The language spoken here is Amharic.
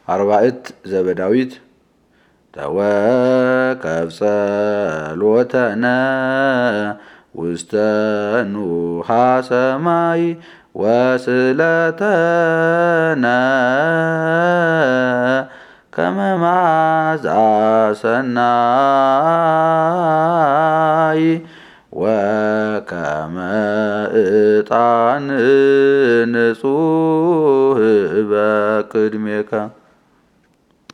አርባዕት ዘበዳዊት ተወከፍ ጸሎተነ ውስተ ኑሃ ሰማይ ወስለተነ ከመ መዓዛ ሰናይ ወከመ ዕጣን ንጹሕ በቅድሜከ